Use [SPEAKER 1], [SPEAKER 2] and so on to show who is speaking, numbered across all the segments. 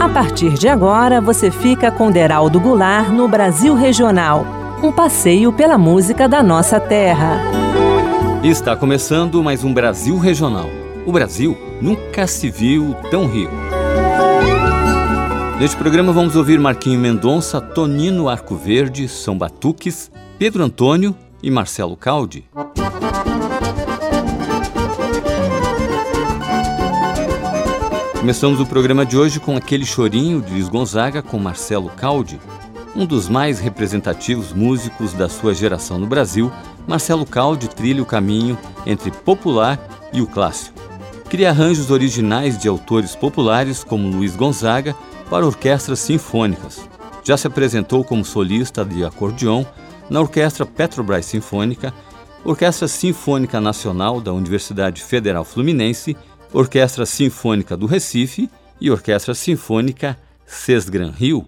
[SPEAKER 1] A partir de agora, você fica com Deraldo Goulart no Brasil Regional, um passeio pela música da nossa terra.
[SPEAKER 2] Está começando mais um Brasil Regional. O Brasil nunca se viu tão rico. Neste programa vamos ouvir Marquinho Mendonça, Tonino Arcoverde, São Batuques, Pedro Antônio e Marcelo Caldi. Começamos o programa de hoje com Aquele Chorinho de Luiz Gonzaga com Marcelo Caldi. Um dos mais representativos músicos da sua geração no Brasil, Marcelo Caldi trilha o caminho entre popular e o clássico. Cria arranjos originais de autores populares como Luiz Gonzaga para orquestras sinfônicas. Já se apresentou como solista de acordeon na Orquestra Petrobras Sinfônica, Orquestra Sinfônica Nacional da Universidade Federal Fluminense, Orquestra Sinfônica do Recife e Orquestra Sinfônica Sesgran Rio.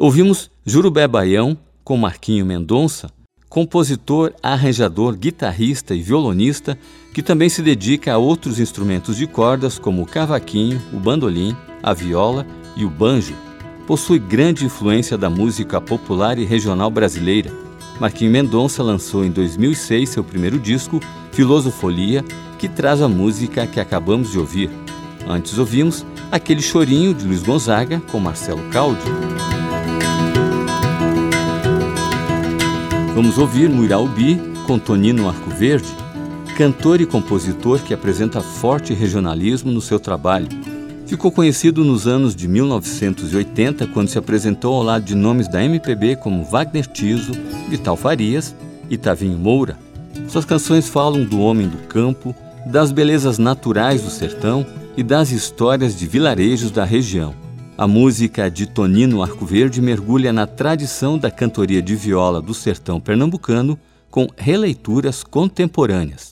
[SPEAKER 2] Ouvimos Jurubé Baião com Marquinho Mendonça, compositor, arranjador, guitarrista e violonista que também se dedica a outros instrumentos de cordas como o cavaquinho, o bandolim, a viola e o banjo. Possui grande influência da música popular e regional brasileira. Marquinho Mendonça lançou em 2006 seu primeiro disco, Filosofolia, que traz a música que acabamos de ouvir. Antes ouvimos Aquele Chorinho, de Luiz Gonzaga, com Marcelo Caldi. Vamos ouvir Muiraubi, com Tonino Arcoverde, cantor e compositor que apresenta forte regionalismo no seu trabalho. Ficou conhecido nos anos de 1980, quando se apresentou ao lado de nomes da MPB como Wagner Tiso, Vital Farias e Tavinho Moura. Suas canções falam do homem do campo, das belezas naturais do sertão e das histórias de vilarejos da região. A música de Tonino Arcoverde mergulha na tradição da cantoria de viola do sertão pernambucano com releituras contemporâneas.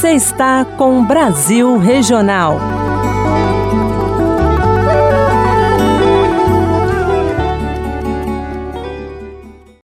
[SPEAKER 1] Você está com Brasil Regional.